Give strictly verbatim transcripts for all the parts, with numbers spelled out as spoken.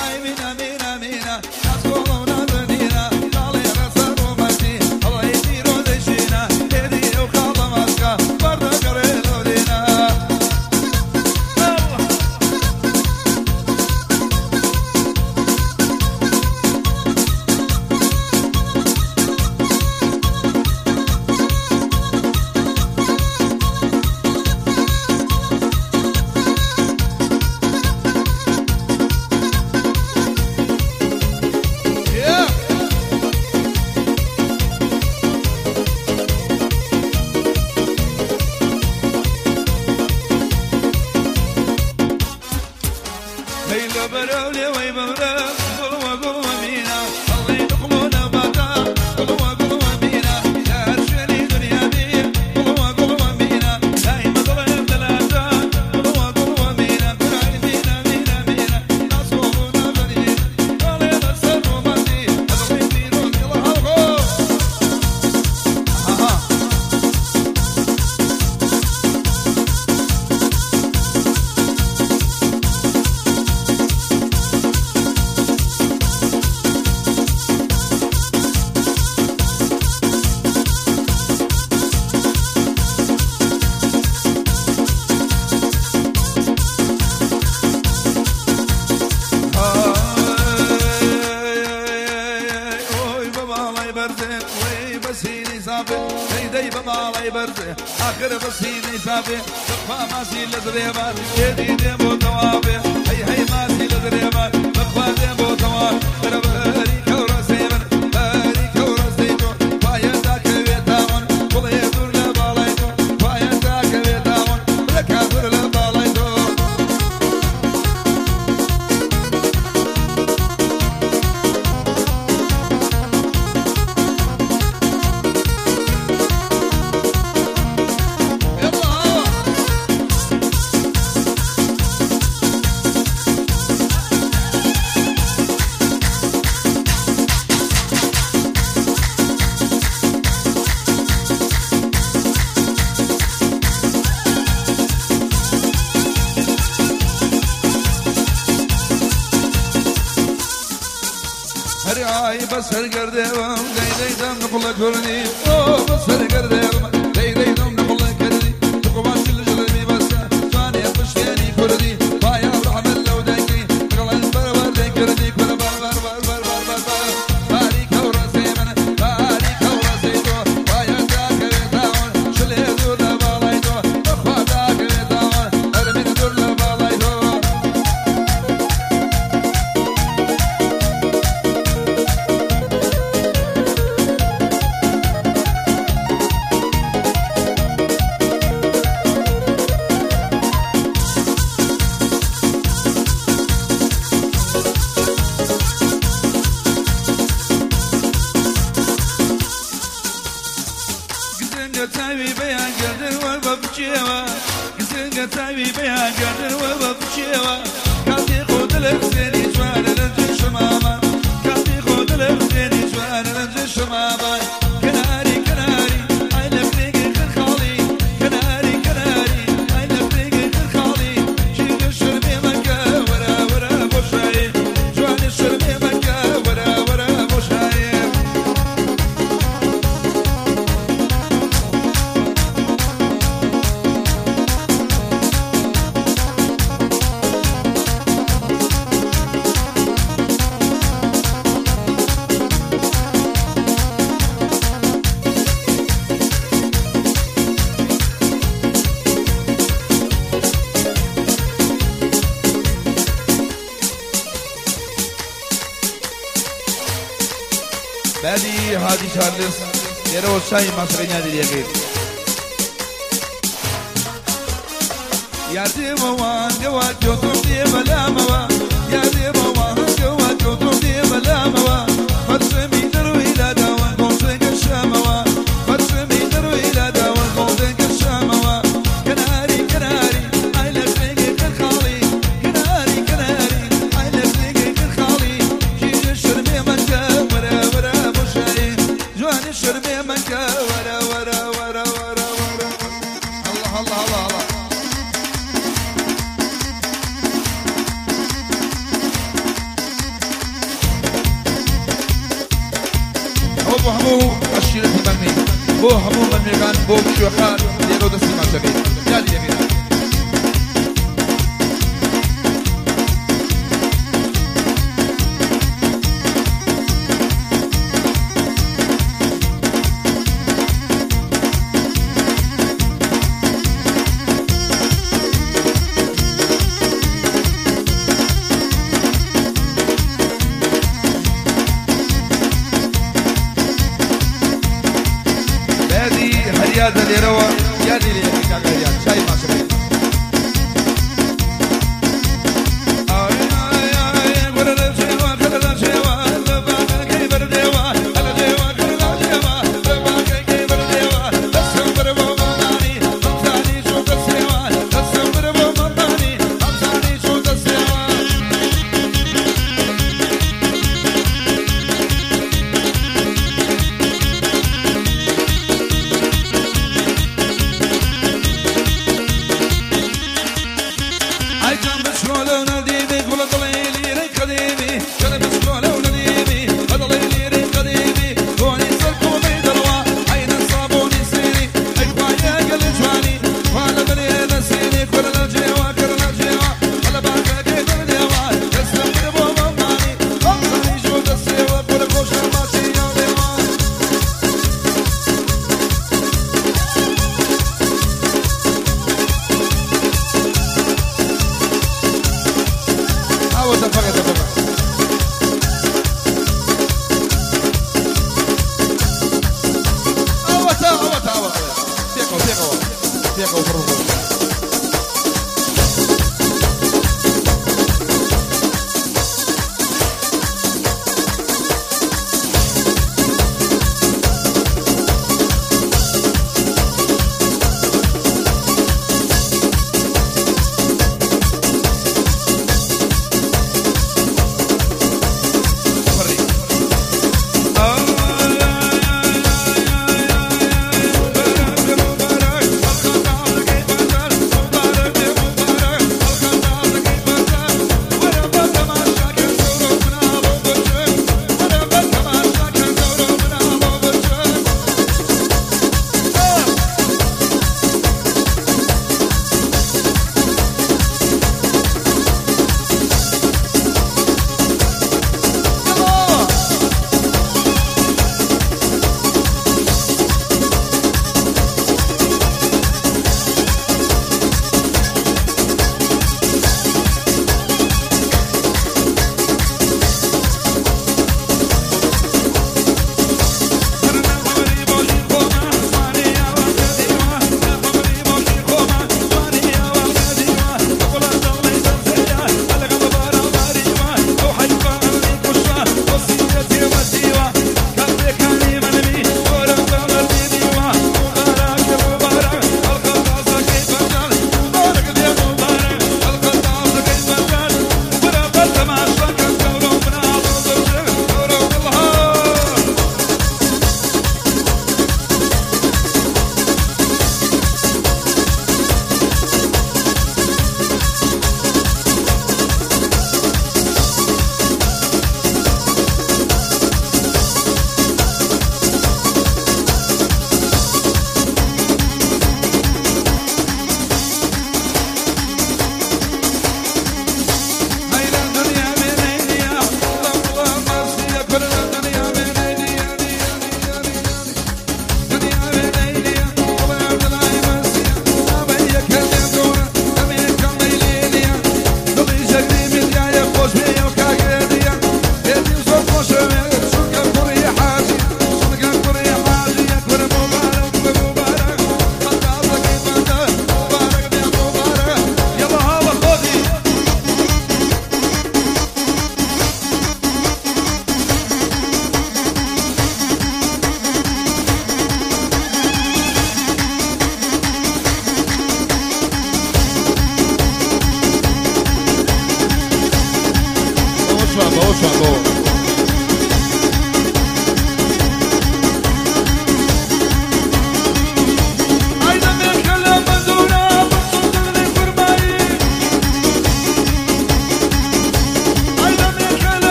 آخر بسيني سافي بخفا ماسي لزريبان يدي ديمو توابي هي هي ماسي لزريبان بخفا ديمو توابي بربري كورا سيمن بري كورا سيتو بايا داك بيتاون بولي دور لبالايتو بايا داك بيتاون بلكا دور لبالايتو هاي بس هالقرديوم داي داي دم نقول كرني اوه بس هالقرديوم داي داي دم نقول كرني تقواش الجرمي بس ثاني بشيني كردي بايا رحمل لو دايكي قلن بربر داي كردي كل بر بر بر بر بر بر باري كورا سيمن باري كورا سيتو بايا داك بيتاون شلي دور لبالايتو اخوا داك بيتاون ارمي دور لبالايتو تاوي بيان قدر وببجيوا قسنقة تاوي بيان قدر وببجيوا كاتي خود الغزيني جوان رنج شماما كاتي خود الغزيني جوان رنج شماما كناري كناري عيل فريقي خير خالي كناري كناري عيل فريقي خير خالي جيل الشربي مكة ورا ورا بوشاي جوان الشربي مكة ورا ورا بوشاي بعدي هادي شارلس يرو شاي مصريا دي يغير يا دي موان جوا جوتو دي بلا موا يا دي موان جوا جوتو دي بلا موا فرسمي درو الى دوا قوسك الشموا فرسمي درو الى دوا قوسك الشموا كناري كناري عيل فريقي خير خالي كناري كناري عيل فريقي خير خالي جيل الشربي مكة ورا ورا جوان الشربي مكة ورا ورا ورا ورا ورا الله الله الله الله بو همو عشيرة مني بو همو من ميغان بو شوخان ليرو دستي ما تبي يالي يمينا هذا اللي روى يا دي اللي يحكي على شاي ما شاي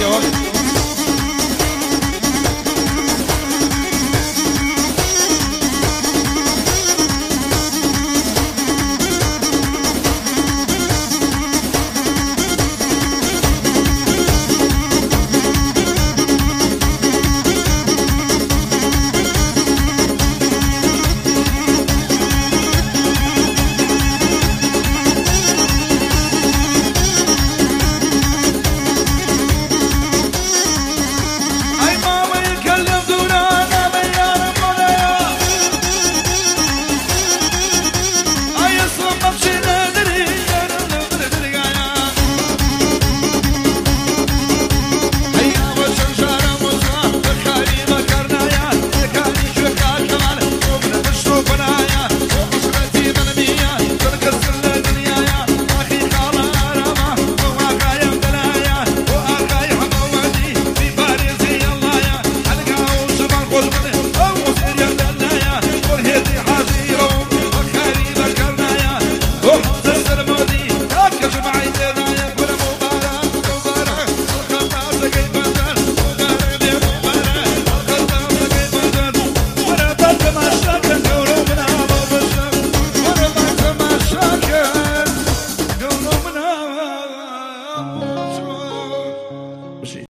يا وقت